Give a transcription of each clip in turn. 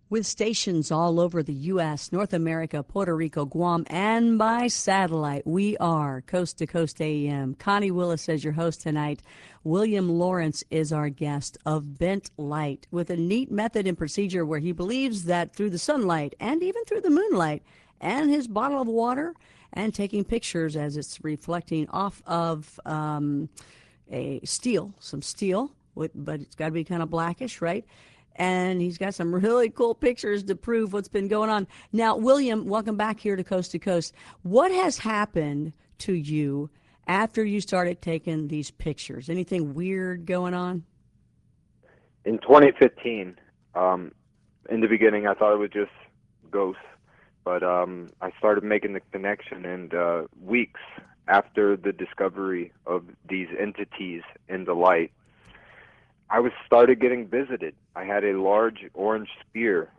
With stations all over the U.S., North America, Puerto Rico, Guam, and by satellite, we are Coast to Coast AM. Connie Willis as your host tonight. William Lawrence is our guest of Bent Light with a neat method and procedure where he believes that through the sunlight and even through the moonlight and his bottle of water and taking pictures as it's reflecting off of some steel, but it's got to be kind of blackish, right? And he's got some really cool pictures to prove what's been going on. Now, William, welcome back here to Coast to Coast. What has happened to you after you started taking these pictures? Anything weird going on? In 2015, in the beginning, I thought it was just ghosts, but I started making the connection, and weeks after the discovery of these entities in the light, I was started getting visited. I had a large orange spear,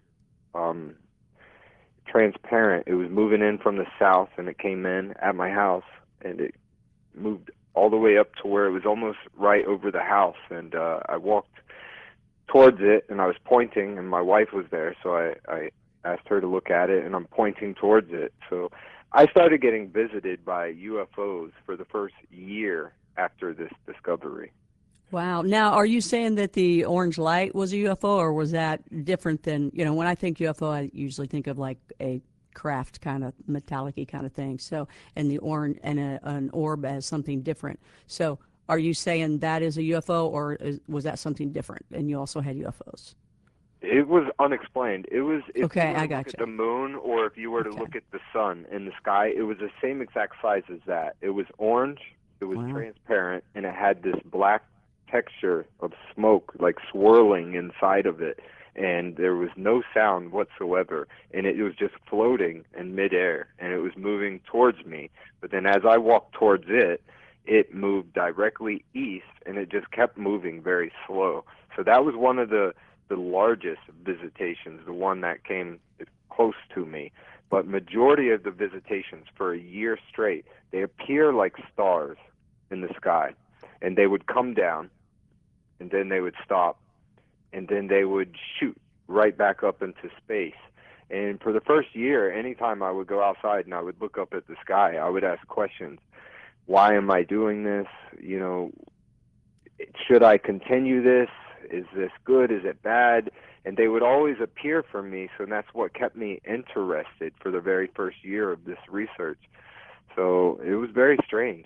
transparent. It was moving in from the south, and it came in at my house, and it moved all the way up to where it was almost right over the house. And I walked towards it, and I was pointing, and my wife was there, so I asked her to look at it, and I'm pointing towards it. So I started getting visited by UFOs for the first year after this discovery. Wow. Now, are you saying that the orange light was a UFO, or was that different than, when I think UFO, I usually think of like a craft kind of metallic-y kind of thing. So, and the orange and an orb as something different. So, are you saying that is a UFO, or was that something different? And you also had UFOs? It was unexplained. It was, if you Okay, were I to look at gotcha. the moon, or if you were to Okay. look at the sun in the sky, it was the same exact size as that. It was orange, it was Wow. transparent, and it had this black texture of smoke like swirling inside of it, and there was no sound whatsoever, and it was just floating in midair, and it was moving towards me. But then as I walked towards it, it moved directly east, and it just kept moving very slow. So that was one of the largest visitations, the one that came close to me. But majority of the visitations for a year straight, they appear like stars in the sky, and they would come down, and then they would stop, and then they would shoot right back up into space. And for the first year, anytime I would go outside and I would look up at the sky, I would ask questions. Why am I doing this? Should I continue this? Is this good? Is it bad? And they would always appear for me, so that's what kept me interested for the very first year of this research. So it was very strange.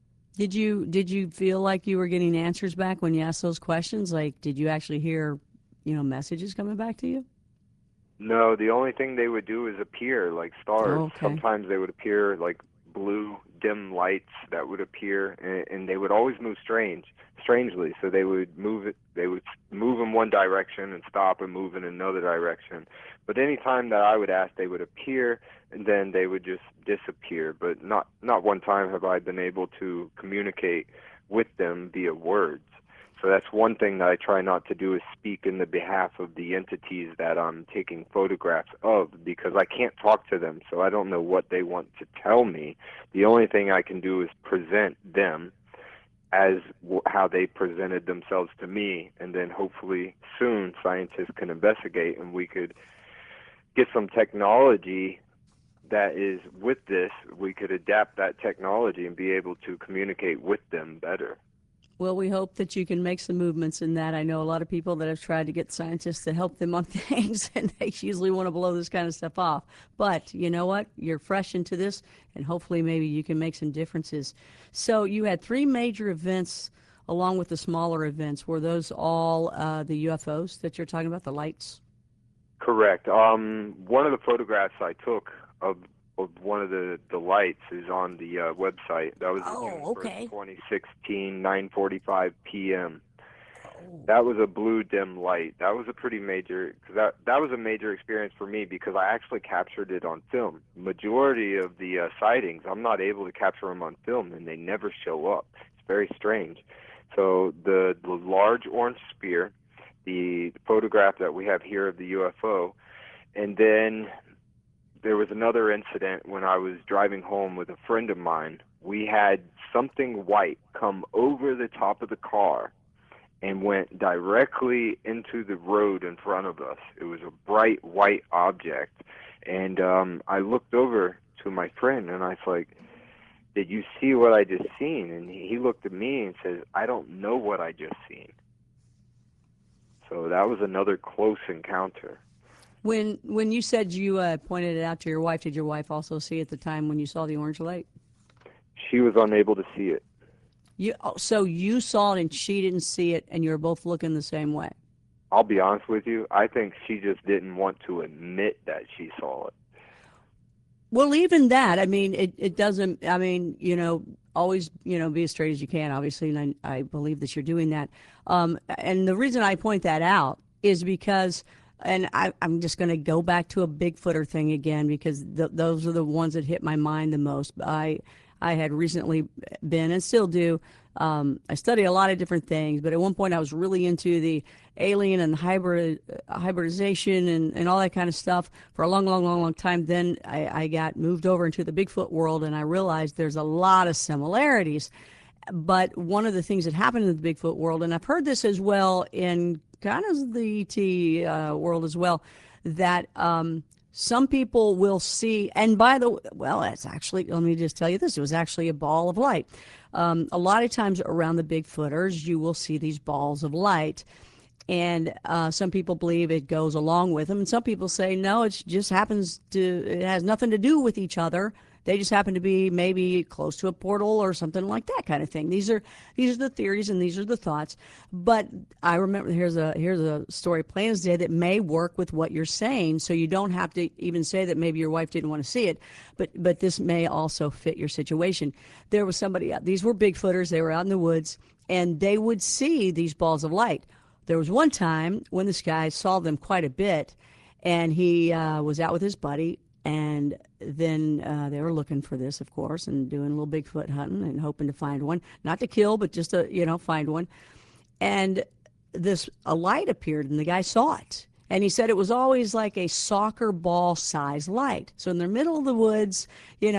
Did you feel like you were getting answers back when you asked those questions? Like, did you actually hear, messages coming back to you? No, the only thing they would do is appear like stars. Oh, okay. Sometimes they would appear like blue dim lights that would appear, and they would always move strangely. So they would move it. They would move in one direction and stop and move in another direction. But any time that I would ask, they would appear and then they would just disappear. But not one time have I been able to communicate with them via words. So that's one thing that I try not to do, is speak in the behalf of the entities that I'm taking photographs of, because I can't talk to them, so I don't know what they want to tell me. The only thing I can do is present them as how they presented themselves to me, and then hopefully soon scientists can investigate and we could get some technology that is with this. We could adapt that technology and be able to communicate with them better. Well, we hope that you can make some movements in that. I know a lot of people that have tried to get scientists to help them on things, and they usually want to blow this kind of stuff off. But you know what? You're fresh into this, and hopefully, maybe you can make some differences. So, you had three major events along with the smaller events. Were those all the UFOs that you're talking about, the lights? Correct. One of the photographs I took of one of the lights is on the website. That was June Oh, 1st, okay. 2016, 9:45 p.m. Oh, That was a blue dim light. That was a pretty major, cause that was a major experience for me, because I actually captured it on film. Majority of the sightings, I'm not able to capture them on film, and they never show up. It's very strange. So the large orange spear, the photograph that we have here of the UFO, and then there was another incident when I was driving home with a friend of mine. We had something white come over the top of the car, and went directly into the road in front of us. It was a bright white object. And I looked over to my friend and I was like, did you see what I just seen? And he looked at me and says, I don't know what I just seen. So that was another close encounter. When you said you pointed it out to your wife, did your wife also see at the time when you saw the orange light? She was unable to see it. So you saw it and she didn't see it, and you're both looking the same way. I'll be honest with you, I think she just didn't want to admit that she saw it. Well, even that, I mean, it doesn't, I mean, always, be as straight as you can, obviously, and I believe that you're doing that. And the reason I point that out is because, and I'm just going to go back to a Bigfooter thing again, because those are the ones that hit my mind the most. I had recently been, and still do, I study a lot of different things, but at one point I was really into the alien and hybridization and all that kind of stuff for a long time. Then I got moved over into the Bigfoot world, and I realized there's a lot of similarities. But one of the things that happened in the Bigfoot world, and I've heard this as well in kind of the ET world as well, that some people will see, and by the way, well, it's actually, let me just tell you this, it was actually a ball of light. A lot of times around the Bigfooters, you will see these balls of light. And some people believe it goes along with them. And some people say, no, it just happens to, it has nothing to do with each other. They just happen to be maybe close to a portal or something like that kind of thing. These are the theories and these are the thoughts. But I remember here's a story plain as day that may work with what you're saying. So you don't have to even say that maybe your wife didn't want to see it, but this may also fit your situation. There was somebody out, these were Bigfooters, they were out in the woods, and they would see these balls of light. There was one time when this guy saw them quite a bit, and he was out with his buddy, and then they were looking for this, of course, and doing a little Bigfoot hunting and hoping to find one, not to kill, but just to find one. And a light appeared, and the guy saw it. And he said it was always like a soccer ball size light. So in the middle of the woods,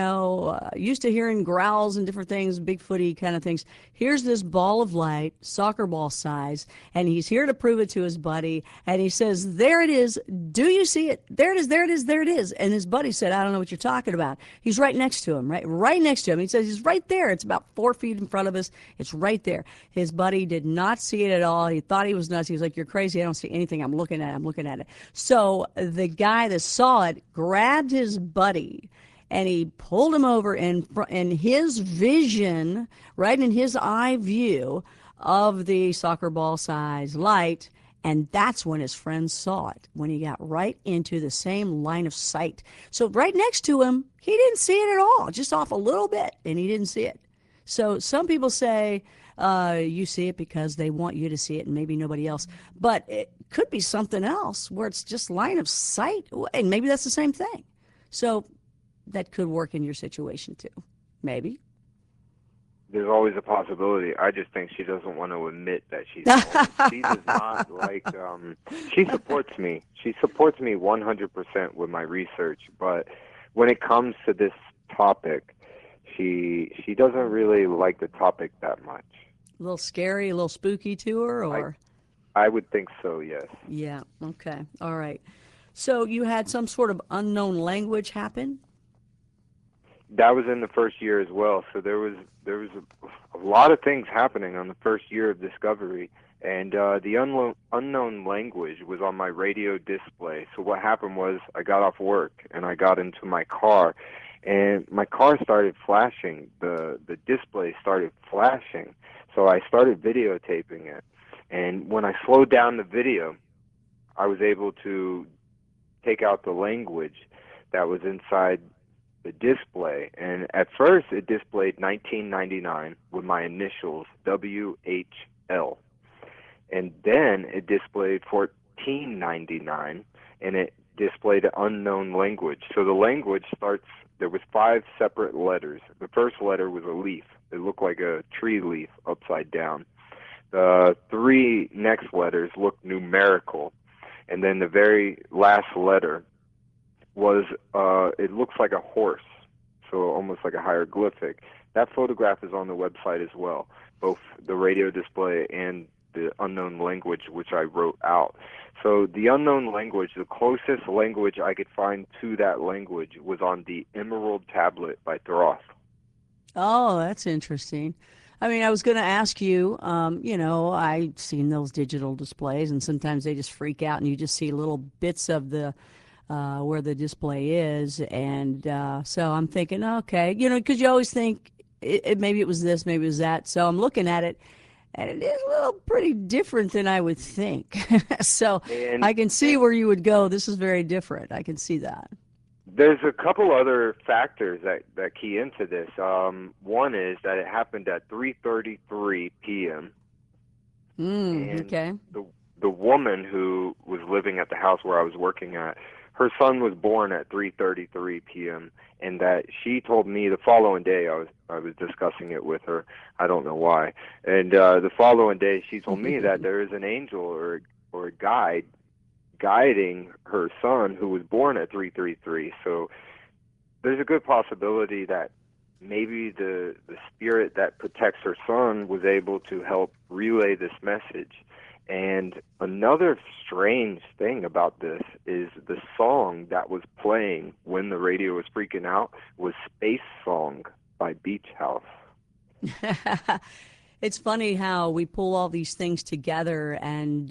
used to hearing growls and different things, Bigfooty kind of things. Here's this ball of light, soccer ball size, and he's here to prove it to his buddy. And he says, there it is. Do you see it? There it is, there it is, there it is. And his buddy said, I don't know what you're talking about. He's right next to him, right next to him. He says, he's right there. It's about 4 feet in front of us. It's right there. His buddy did not see it at all. He thought he was nuts. He was like, you're crazy. I don't see anything. I'm looking at it. So the guy that saw it grabbed his buddy and he pulled him over in his vision, right in his eye view of the soccer ball size light. And that's when his friend saw it, when he got right into the same line of sight. So right next to him, he didn't see it at all, just off a little bit, and he didn't see it. So some people say, you see it because they want you to see it and maybe nobody else. But it could be something else where it's just line of sight, and maybe that's the same thing. So that could work in your situation too, maybe. There's always a possibility. I just think she doesn't want to admit that she's wrong. She does not like, she supports me. She supports me 100% with my research. But when it comes to this topic, she doesn't really like the topic that much. A little scary, a little spooky to her, or? I would think so, yes. Yeah, okay, all right. So you had some sort of unknown language happen? That was in the first year as well. So there was a lot of things happening on the first year of discovery, and the unknown language was on my radio display. So what happened was I got off work and I got into my car, and my car started flashing. The display started flashing. So I started videotaping it, and when I slowed down the video, I was able to take out the language that was inside the display. And at first it displayed 1999 with my initials WHL, and then it displayed 1499 and it displayed an unknown language. So the language there was 5 separate letters. The first letter was a leaf. It looked like a tree leaf upside down. The 3 next letters looked numerical, and then the very last letter was, it looks like a horse, so almost like a hieroglyphic. That photograph is on the website as well, both the radio display and the unknown language, which I wrote out. So the unknown language, the closest language I could find to that language was on the Emerald Tablet by Thoth. Oh, that's interesting. I mean, I was going to ask you, I've seen those digital displays, and sometimes they just freak out, and you just see little bits of the where the display is, and so I'm thinking, okay, because you always think maybe it was this, maybe it was that. So I'm looking at it, and it is a little pretty different than I would think. So And I can see where you would go. This is very different. I can see that. there's a couple other factors that key into this. One is that it happened at 3:33 p.m. and Okay. the woman who was living at the house where I was working at, her son was born at 3:33 p.m. and that she told me the following day. I was discussing it with her. I don't know why. And the following day, she told me that there is an angel or a guide guiding her son who was born at 3:33. So there's a good possibility that maybe the spirit that protects her son was able to help relay this message. And another strange thing about this is the song that was playing when the radio was freaking out was Space Song by Beach House. It's funny how we pull all these things together, and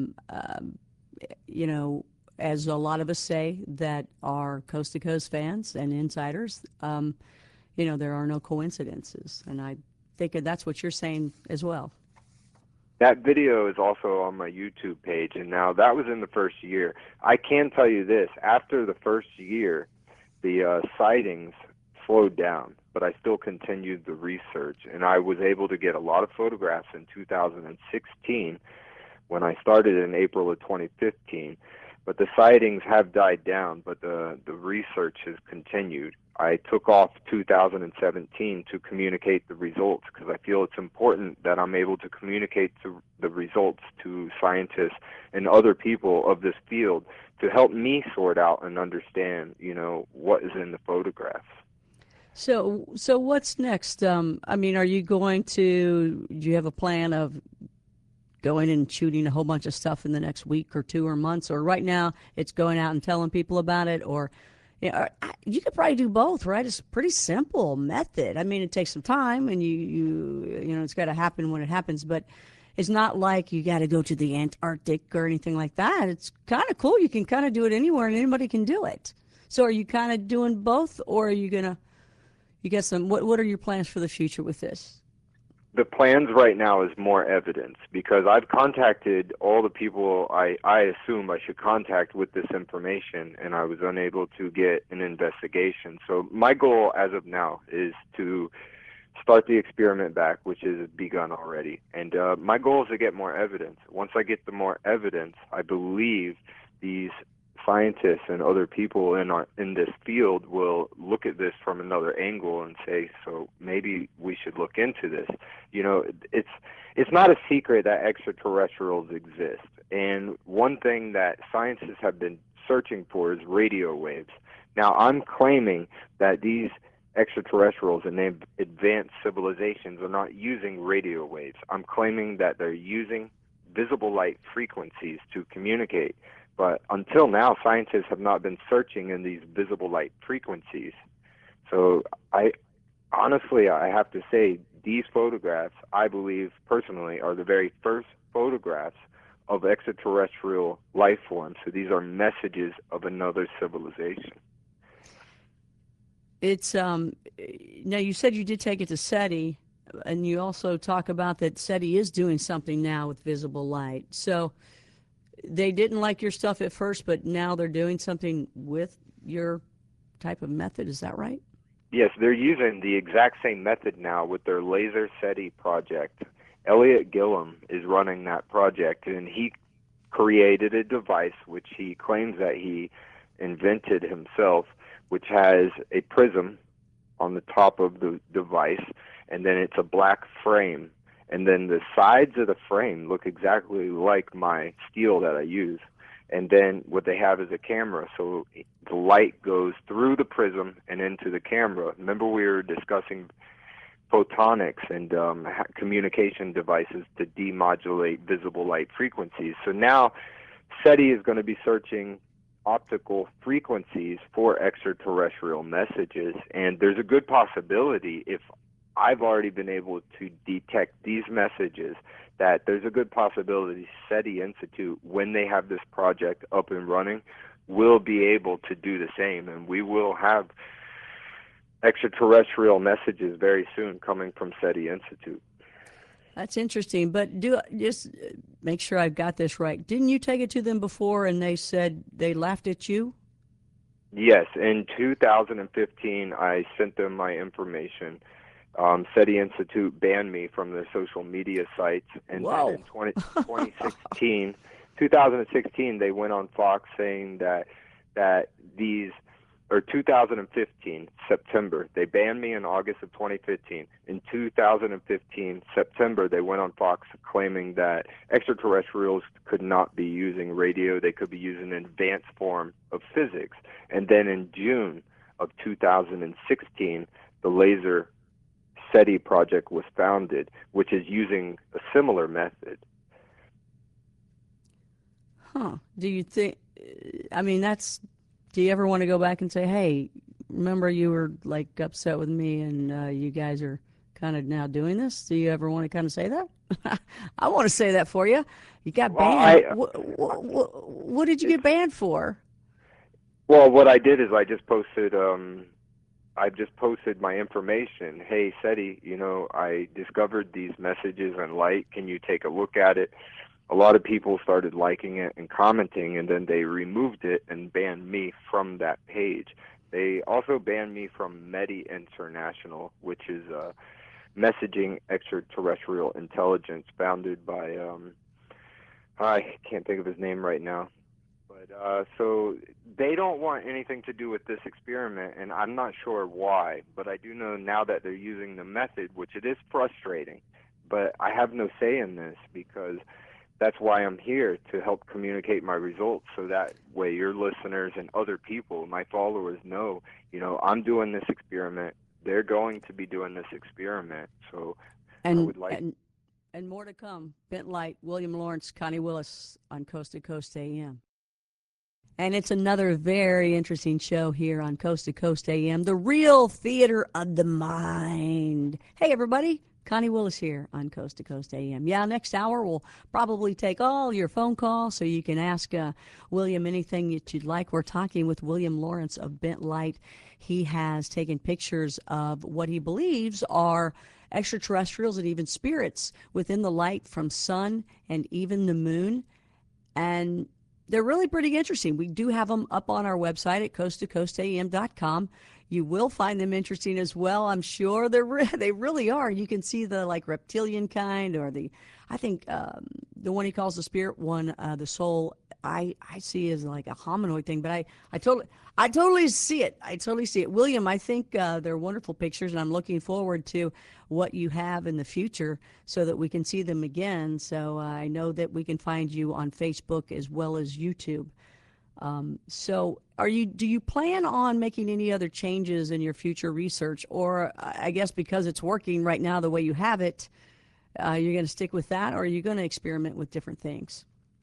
you know, as a lot of us say that are coast to coast fans and insiders, there are no coincidences, and I think that's what you're saying as well. That video is also on my YouTube page, and now that was in the first year. I can tell you this, after the first year, the sightings slowed down, but I still continued the research, and I was able to get a lot of photographs in 2016 when I started in April of 2015. But the sightings have died down, but the research has continued. I took off 2017 to communicate the results because I feel it's important that I'm able to communicate the results to scientists and other people of this field to help me sort out and understand, what is in the photographs. So what's next? I mean, are you going to? Do you have a plan of going and shooting a whole bunch of stuff in the next week or two or months, or right now it's going out and telling people about it, or you could probably do both, right? It's a pretty simple method. I mean, it takes some time, and it's got to happen when it happens, but it's not like you got to go to the Antarctic or anything like that. It's kind of cool. You can kind of do it anywhere, and anybody can do it. So, are you kind of doing both, or are you gonna? You get some. What are your plans for the future with this? The plans right now is more evidence because I've contacted all the people I assume I should contact with this information, and I was unable to get an investigation. So my goal as of now is to start the experiment back, which has begun already. And my goal is to get more evidence. Once I get the more evidence, I believe these scientists and other people in this field will look at this from another angle and say, so maybe we should look into this. It's not a secret that extraterrestrials exist, and one thing that scientists have been searching for is radio waves. Now I'm claiming that these extraterrestrials and advanced civilizations are not using radio waves. I'm claiming that they're using visible light frequencies to communicate. But until now, scientists have not been searching in these visible light frequencies. So I have to say, these photographs, I believe personally, are the very first photographs of extraterrestrial life forms. So these are messages of another civilization. It's now you said you did take it to SETI, and you also talk about that SETI is doing something now with visible light. So they didn't like your stuff at first, but now they're doing something with your type of method. Is that right? Yes, they're using the exact same method now with their Laser SETI project. Elliot Gillum is running that project, and he created a device which he claims that he invented himself, which has a prism on the top of the device, and then it's a black frame. And then the sides of the frame look exactly like my steel that I use. And then what they have is a camera, so the light goes through the prism and into the camera. Remember we were discussing photonics and communication devices to demodulate visible light frequencies. So now SETI is going to be searching optical frequencies for extraterrestrial messages, and there's a good possibility, if I've already been able to detect these messages, that there's a good possibility SETI Institute, when they have this project up and running, will be able to do the same, and we will have extraterrestrial messages very soon coming from SETI Institute. That's interesting, but just make sure I've got this right. Didn't you take it to them before and they said they laughed at you? Yes, in 2015, I sent them my information. SETI Institute banned me from their social media sites, and then in 2016, they went on Fox saying that these, or 2015, September. They banned me in August of 2015. In 2015, September, they went on Fox claiming that extraterrestrials could not be using radio. They could be using an advanced form of physics. And then in June of 2016, the Laser SETI project was founded, which is using a similar method. Huh. Do you think, I mean, do you ever want to go back and say, hey, remember you were like upset with me and you guys are kind of now doing this? Do you ever want to kind of say that? I want to say that for you. You got banned. What did you get banned for? Well, what I did is I just posted my information. Hey, SETI, I discovered these messages in light. Can you take a look at it? A lot of people started liking it and commenting, and then they removed it and banned me from that page. They also banned me from METI International, which is messaging extraterrestrial intelligence, founded by, I can't think of his name right now. But so they don't want anything to do with this experiment, and I'm not sure why, but I do know now that they're using the method, which it is frustrating, but I have no say in this, because that's why I'm here, to help communicate my results, so that way your listeners and other people, my followers, know, I'm doing this experiment. They're going to be doing this experiment. So I would like... And more to come. Bent Light, William Lawrence, Connie Willis on Coast to Coast AM. And it's another very interesting show here on Coast to Coast AM, the real theater of the mind. Hey, everybody. Connie Willis here on Coast to Coast AM. Yeah, next hour we'll probably take all your phone calls so you can ask William anything that you'd like. We're talking with William Lawrence of Bent Light. He has taken pictures of what he believes are extraterrestrials and even spirits within the light from sun and even the moon. And they're really pretty interesting. We do have them up on our website at coasttocoastam.com. You will find them interesting as well. I'm sure they really are. You can see the like reptilian kind, or I think the one he calls the spirit one, the soul, I see as like a hominoid thing, but I totally see it. I totally see it. William, I think they're wonderful pictures, and I'm looking forward to what you have in the future so that we can see them again. So I know that we can find you on Facebook as well as YouTube. So do you plan on making any other changes in your future research, or I guess because it's working right now the way you have it, you're going to stick with that, or are you going to experiment with different things?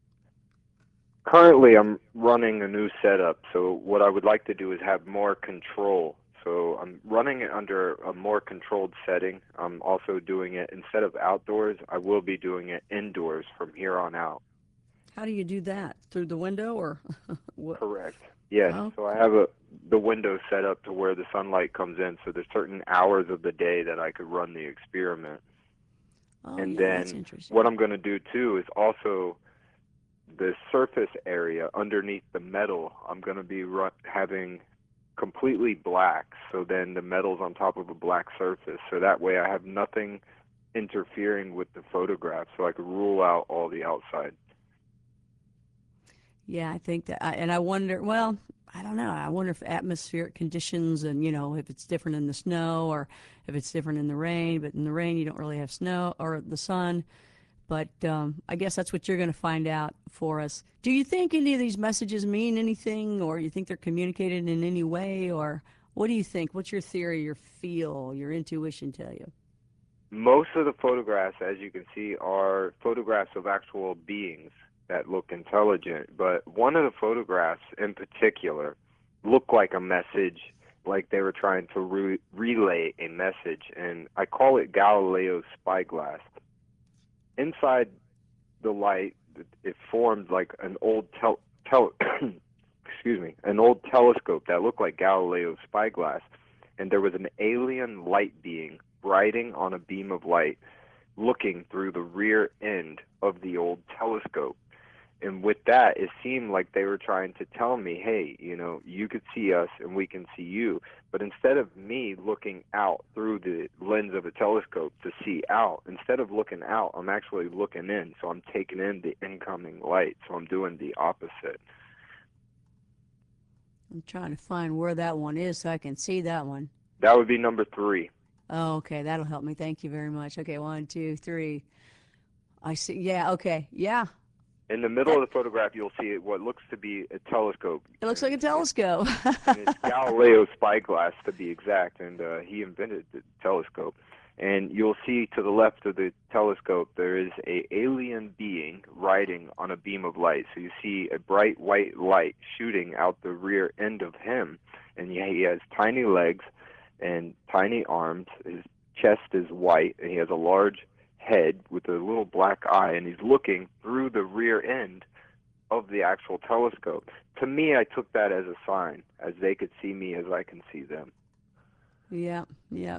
Currently, I'm running a new setup, so what I would like to do is have more control. So I'm running it under a more controlled setting. I'm also doing it, instead of outdoors, I will be doing it indoors from here on out. How do you do that? Through the window, or what? Correct. Yes. Oh. So I have the window set up to where the sunlight comes in. So there's certain hours of the day that I could run the experiment. Oh, and yeah, then that's interesting. what I'm going to do too is also the surface area underneath the metal. I'm going to be having completely black. So then the metal's on top of a black surface. So that way I have nothing interfering with the photograph. So I could rule out all the outside. Yeah, I think that, and I wonder, well, I don't know. I wonder if atmospheric conditions and, if it's different in the snow or if it's different in the rain. But in the rain, you don't really have snow or the sun. But I guess that's what you're going to find out for us. Do you think any of these messages mean anything, or you think they're communicated in any way? Or what do you think? What's your theory, your feel, your intuition tell you? Most of the photographs, as you can see, are photographs of actual beings that look intelligent. But one of the photographs in particular looked like a message, like they were trying to relay a message. And I call it Galileo's spyglass. Inside the light, it formed like an old excuse me, an old telescope that looked like Galileo's spyglass, and there was an alien light being riding on a beam of light, looking through the rear end of the old telescope. And with that, it seemed like they were trying to tell me, hey, you could see us and we can see you. But instead of me looking out through the lens of a telescope to see out, instead of looking out, I'm actually looking in. So I'm taking in the incoming light. So I'm doing the opposite. I'm trying to find where that one is so I can see that one. That would be number 3. Oh, okay. That'll help me. Thank you very much. Okay, 1, 2, 3. I see. Yeah, okay. Yeah. In the middle of the photograph, you'll see what looks to be a telescope. It looks like a telescope. And it's Galileo's spyglass, to be exact, and he invented the telescope. And you'll see to the left of the telescope, there is a alien being riding on a beam of light. So you see a bright white light shooting out the rear end of him, and he has tiny legs and tiny arms. His chest is white, and he has a large head with a little black eye, and he's looking through the rear end of the actual telescope. To me, I took that as a sign, as they could see me as I can see them. Yeah, yeah.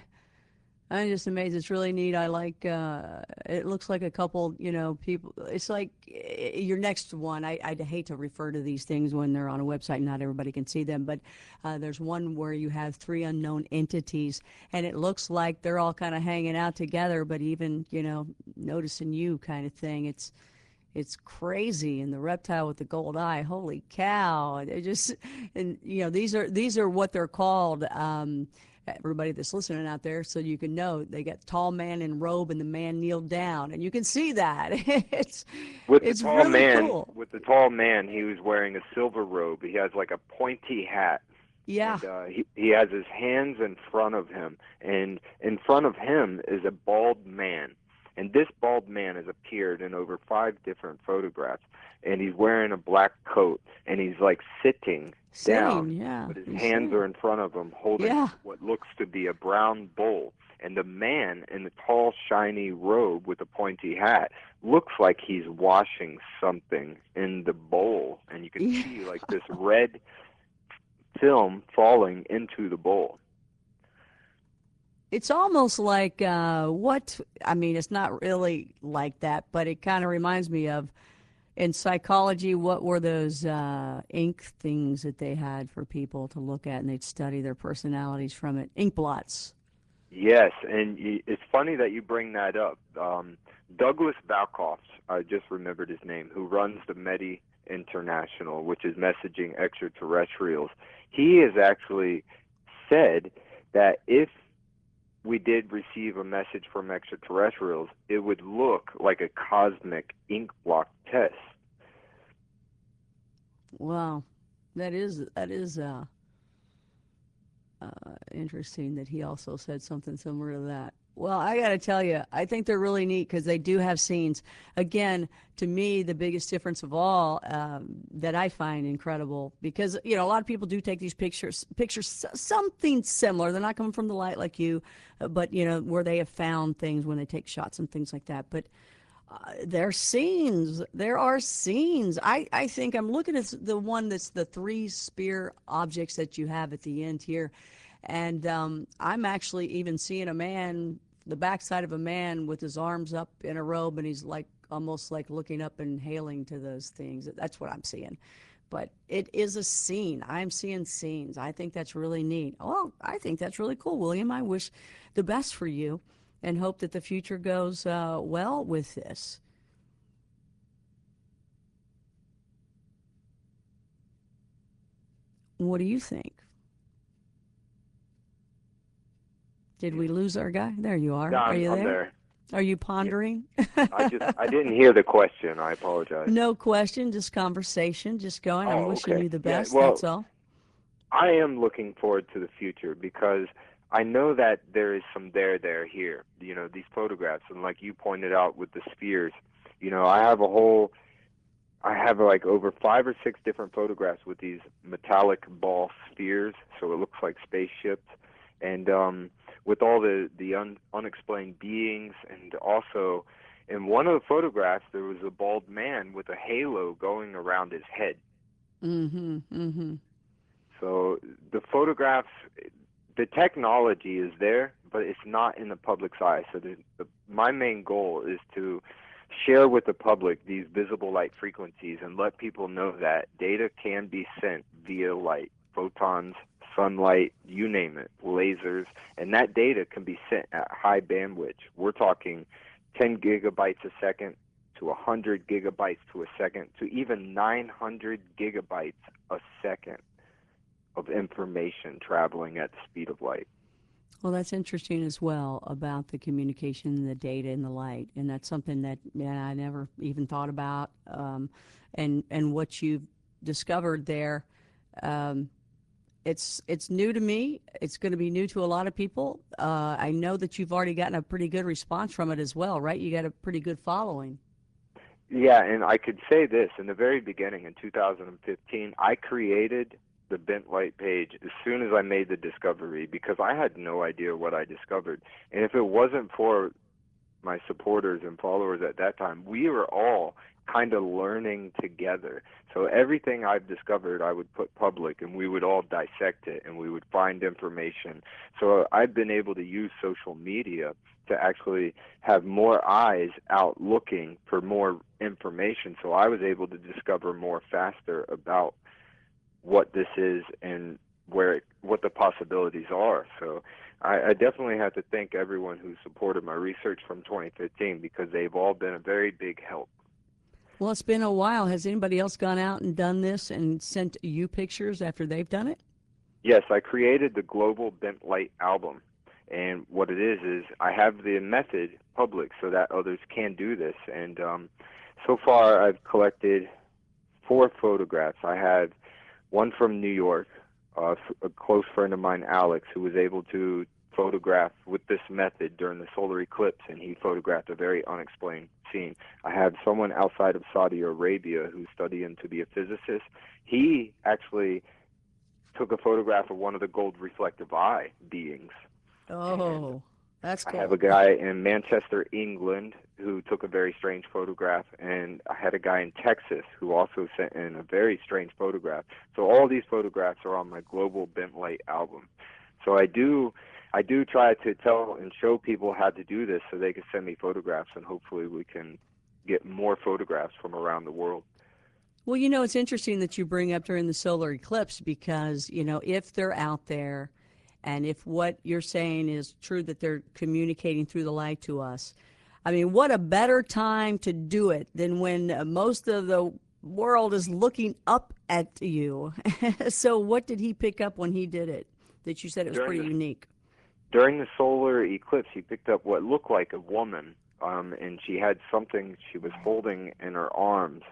I'm just amazed. It's really neat. I like. It looks like a couple, people. It's like your next one. I hate to refer to these things when they're on a website. Not everybody can see them, but there's one where you have 3 unknown entities, and it looks like they're all kind of hanging out together. But even noticing you, kind of thing. It's crazy. And the reptile with the gold eye. Holy cow! They just and these are what they're called. Everybody that's listening out there, so you can know, they got tall man in robe and the man kneeled down, and you can see that. it's really cool. With the tall man, he was wearing a silver robe. He has like a pointy hat. Yeah. And he has his hands in front of him, and in front of him is a bald man. And this bald man has appeared in over 5 different photographs, and he's wearing a black coat, and he's like sitting down, yeah. but his hands are in front of him holding what looks to be a brown bowl. And the man in the tall, shiny robe with the pointy hat looks like he's washing something in the bowl, and you can see like this red film falling into the bowl. It's almost like it's not really like that, but it kind of reminds me of, in psychology, what were those ink things that they had for people to look at, and they'd study their personalities from it? Ink blots. Yes, and it's funny that you bring that up. Douglas Valkoff, I just remembered his name, who runs the METI International, which is Messaging Extraterrestrials. He has actually said that if we did receive a message from extraterrestrials, it would look like a cosmic ink block test. Wow, that is interesting that he also said something similar to that. Well, I got to tell you, I think they're really neat because they do have scenes. Again, to me, the biggest difference of all that I find incredible, because a lot of people do take these pictures something similar. They're not coming from the light like you, but where they have found things when they take shots and things like that. But there are scenes. I think I'm looking at the one that's the 3 spear objects that you have at the end here. And I'm actually even seeing the backside of a man with his arms up in a robe, and he's like almost like looking up and hailing to those things. That's what I'm seeing. But it is a scene. I'm seeing scenes. I think that's really neat. Well, I think that's really cool, William. I wish the best for you and hope that the future goes well with this. What do you think? Did we lose our guy? There you are. No, are you I'm there? Are you pondering? I didn't hear the question. I apologize. No question, just conversation, just going. I'm wishing you the best. Yeah, well, that's all. I am looking forward to the future because I know that there is some there here. These photographs, and like you pointed out with the spheres, I have like over 5 or 6 different photographs with these metallic ball spheres, so it looks like spaceships, and with all the unexplained beings, and also in one of the photographs there was a bald man with a halo going around his head. Mm-hmm. Mm-hmm. So the photographs, the technology is there, but it's not in the public's eye. So my main goal is to share with the public these visible light frequencies and let people know that data can be sent via light, photons, sunlight, you name it, lasers, and that data can be sent at high bandwidth. We're talking 10 gigabytes a second to 100 gigabytes to a second to even 900 gigabytes a second of information traveling at the speed of light. Well, that's interesting as well about the communication, the data, and the light, and that's something that I never even thought about. And what you've discovered there, it's new to me. It's going to be new to a lot of people. I know that you've already gotten a pretty good response from it as well, right? You got a pretty good following. Yeah, and I could say this in the very beginning in 2015, I created the Bent Light page as soon as I made the discovery because I had no idea what I discovered. And if it wasn't for my supporters and followers at that time, we were all kind of learning together. So everything I've discovered, I would put public, and we would all dissect it, and we would find information. So I've been able to use social media to actually have more eyes out looking for more information. So I was able to discover more faster about what this is and what the possibilities are. So I definitely have to thank everyone who supported my research from 2015 because they've all been a very big help. Well, it's been a while. Has anybody else gone out and done this and sent you pictures after they've done it? Yes, I created the Global Bent Light album. And what it is I have the method public so that others can do this. And so far I've collected 4 photographs. I have one from New York, a close friend of mine, Alex, who was able to photograph with this method during the solar eclipse, and he photographed a very unexplained scene. I have someone outside of Saudi Arabia who's studying to be a physicist. He actually took a photograph of one of the gold reflective eye beings. Oh, that's cool. I have a guy in Manchester, England, who took a very strange photograph, and I had a guy in Texas who also sent in a very strange photograph. So all these photographs are on my Global Bent Light album. So I do try to tell and show people how to do this so they can send me photographs, and hopefully we can get more photographs from around the world. Well, it's interesting that you bring up during the solar eclipse because, if they're out there and if what you're saying is true that they're communicating through the light to us, I mean, what a better time to do it than when most of the world is looking up at you. So what did he pick up when he did it that you said it was pretty unique? During the solar eclipse, he picked up what looked like a woman, and she had something she was holding in her arms.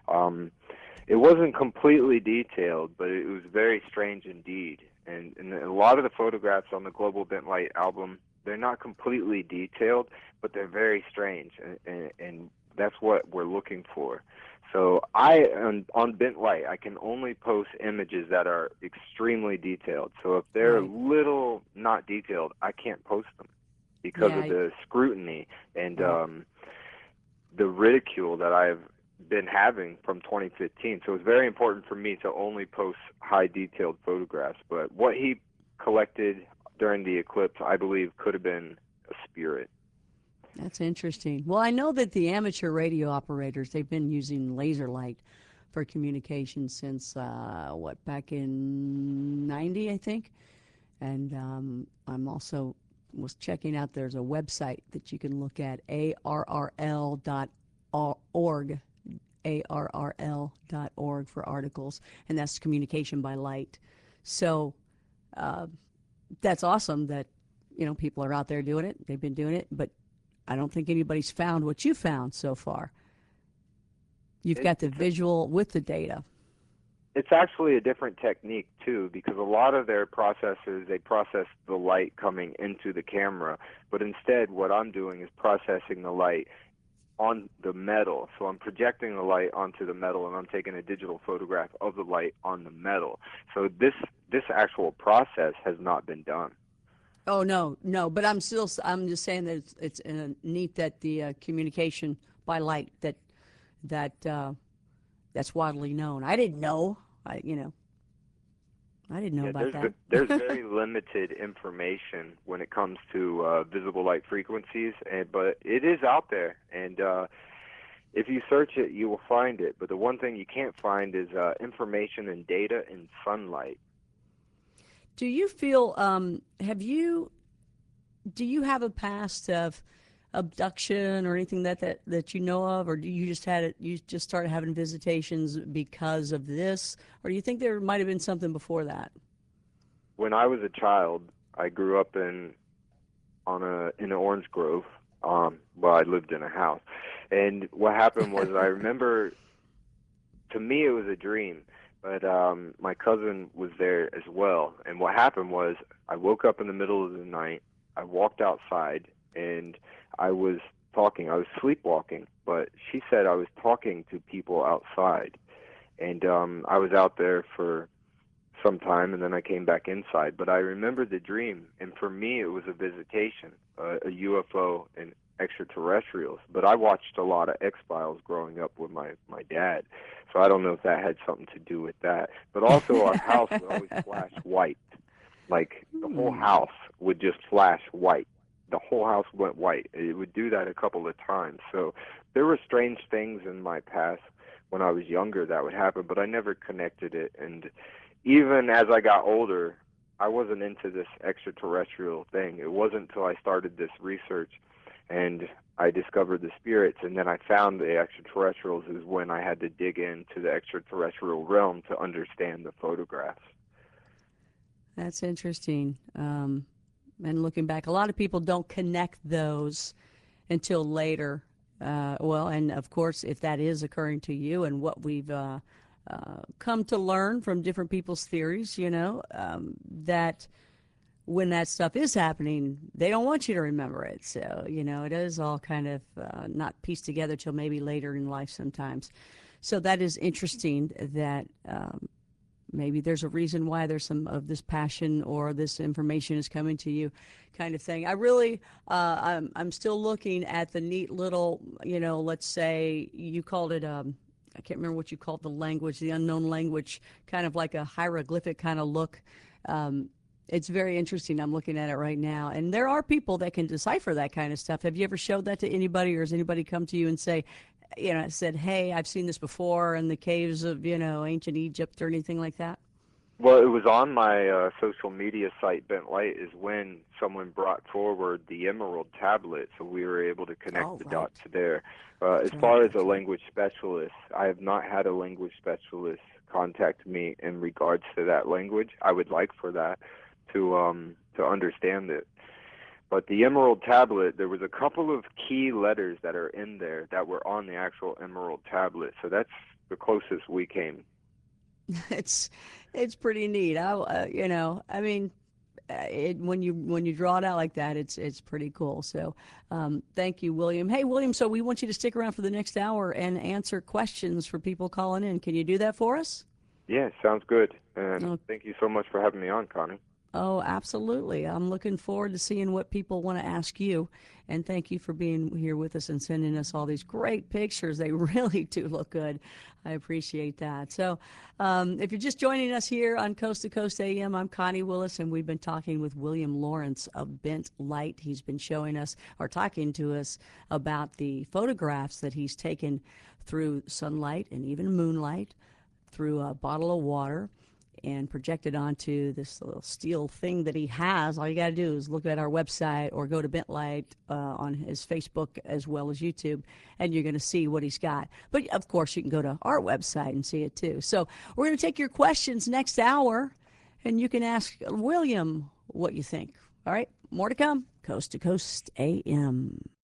It wasn't completely detailed, but it was very strange indeed. And a lot of the photographs on the Global Bent Light album, they're not completely detailed, but they're very strange, and that's what we're looking for. So on Bent Light, I can only post images that are extremely detailed. So if they're a little not detailed, I can't post them because of the scrutiny and the ridicule that I've been having from 2015. So it's very important for me to only post high detailed photographs. But what he collected during the eclipse, I believe, could have been a spirit. That's interesting. Well, I know that the amateur radio operators, they've been using laser light for communication since, back in 90, I think. And I'm also was checking out, there's a website that you can look at, arrl.org, arrl.org for articles, and that's communication by light. So that's awesome that, people are out there doing it. They've been doing it, but I don't think anybody's found what you found so far. You've got the visual with the data. It's actually a different technique too, because a lot of their processors, they process the light coming into the camera, but instead what I'm doing is processing the light on the metal. So I'm projecting the light onto the metal, and I'm taking a digital photograph of the light on the metal. So this actual process has not been done. Oh no, no, but I'm just saying that it's neat that the communication by light that that's widely known. I didn't know. I didn't know Yeah, about that. there's very limited information when it comes to visible light frequencies, but it is out there, and if you search it, you will find it. But the one thing you can't find is information and data in sunlight. Do you feel do you have a past of abduction or anything that you know of, or do you just you just started having visitations because of this, or do you think there might have been something before that? When I was a child, I grew up in an orange grove. Well, I lived in a house, and what happened was I remember. To me, it was a dream, but my cousin was there as well. And what happened was I woke up in the middle of the night. I walked outside, and I was talking. I was sleepwalking, but she said I was talking to people outside. And I was out there for some time, and then I came back inside. But I remember the dream, and for me, it was a visitation, a UFO and extraterrestrials. But I watched a lot of X-Files growing up with my dad, so I don't know if that had something to do with that. But also, our house would always flash white. Like, the whole house would just flash white. The whole house went white. It would do that a couple of times. So there were strange things in my past when I was younger that would happen, but I never connected it. And even as I got older, I wasn't into this extraterrestrial thing. It wasn't until I started this research and I discovered the spirits, and then I found the extraterrestrials is when I had to dig into the extraterrestrial realm to understand the photographs. That's interesting. And looking back, a lot of people don't connect those until later. Well, and of course, if that is occurring to you, and what we've come to learn from different people's theories, that when that stuff is happening, they don't want you to remember it. So, it is all kind of not pieced together till maybe later in life sometimes. So that is interesting that maybe there's a reason why there's some of this passion or this information is coming to you kind of thing. I really, I'm still looking at the neat little, let's say you called it, I can't remember what you called the language, the unknown language, kind of like a hieroglyphic kind of look. It's very interesting. I'm looking at it right now. And there are people that can decipher that kind of stuff. Have you ever showed that to anybody, or has anybody come to you and said, hey, I've seen this before in the caves of, ancient Egypt or anything like that? Well, it was on my social media site, Bent Light, is when someone brought forward the Emerald Tablet, so we were able to connect the dots there. As far as a language specialist, I have not had a language specialist contact me in regards to that language. I would like for that to understand it. But the Emerald Tablet, there was a couple of key letters that are in there that were on the actual Emerald Tablet, so that's the closest we came. It's pretty neat. When you draw it out like that, it's pretty cool. So, thank you, William. Hey, William. So we want you to stick around for the next hour and answer questions for people calling in. Can you do that for us? Yeah, sounds good. And thank you so much for having me on, Connie. Oh, absolutely. I'm looking forward to seeing what people want to ask you. And thank you for being here with us and sending us all these great pictures. They really do look good. I appreciate that. So if you're just joining us here on Coast to Coast AM, I'm Connie Willis, and we've been talking with William Lawrence of Bent Light. He's been showing us or talking to us about the photographs that he's taken through sunlight and even moonlight, through a bottle of water, and projected onto this little steel thing that he has. All you got to do is look at our website or go to Bent Light on his Facebook as well as YouTube, and you're going to see what he's got. But, of course, you can go to our website and see it, too. So we're going to take your questions next hour, and you can ask William what you think. All right, more to come. Coast to Coast AM.